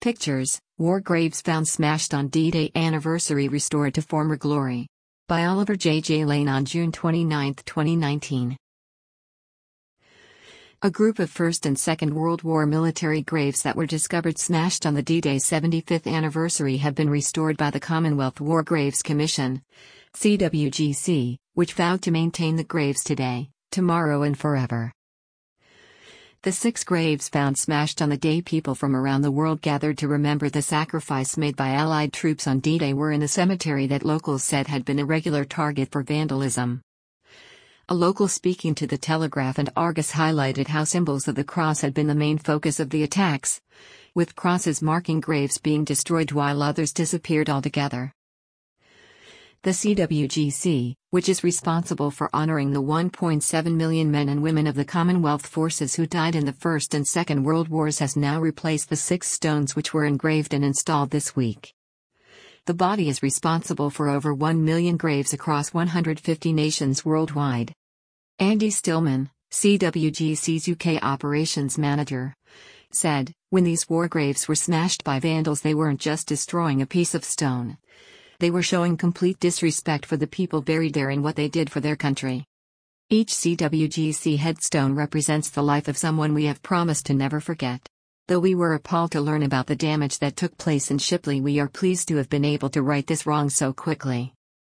Pictures, War Graves Found Smashed on D-Day Anniversary Restored to Former Glory. By Oliver J. Lane on June 29, 2019. A group of First and Second World War military graves that were discovered smashed on the D-Day 75th anniversary have been restored by the Commonwealth War Graves Commission, CWGC, which vowed to maintain the graves today, tomorrow and forever. The 6 graves found smashed on the day people from around the world gathered to remember the sacrifice made by Allied troops on D-Day were in a cemetery that locals said had been a regular target for vandalism. A local speaking to the Telegraph and Argus highlighted how symbols of the cross had been the main focus of the attacks, with crosses marking graves being destroyed while others disappeared altogether. The CWGC, which is responsible for honoring the 1.7 million men and women of the Commonwealth forces who died in the First and Second World Wars, has now replaced the 6 stones which were engraved and installed this week. The body is responsible for over 1 million graves across 150 nations worldwide. Andy Stillman, CWGC's UK operations manager, said, "When these war graves were smashed by vandals, they weren't just destroying a piece of stone. They were showing complete disrespect for the people buried there and what they did for their country." Each CWGC headstone represents the life of someone we have promised to never forget. Though we were appalled to learn about the damage that took place in Shipley, we are pleased to have been able to right this wrong so quickly.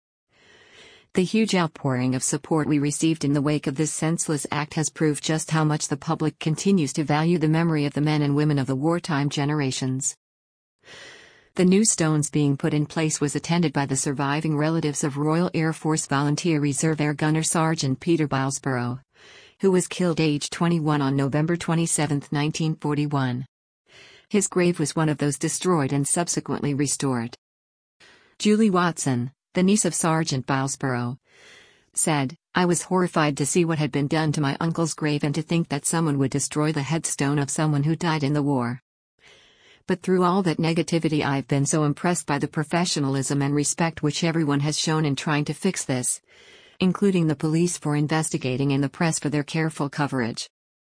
The huge outpouring of support we received in the wake of this senseless act has proved just how much the public continues to value the memory of the men and women of the wartime generations. The new stones being put in place was attended by the surviving relatives of Royal Air Force Volunteer Reserve Air Gunner Sergeant Peter Bilesborough, who was killed aged 21 on November 27, 1941. His grave was one of those destroyed and subsequently restored. Julie Watson, the niece of Sergeant Bilesborough, said, "I was horrified to see what had been done to my uncle's grave and to think that someone would destroy the headstone of someone who died in the war. But through all that negativity, I've been so impressed by the professionalism and respect which everyone has shown in trying to fix this, including the police for investigating and the press for their careful coverage.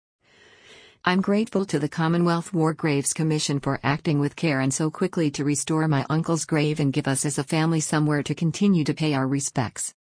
I'm grateful to the Commonwealth War Graves Commission for acting with care and so quickly to restore my uncle's grave and give us as a family somewhere to continue to pay our respects."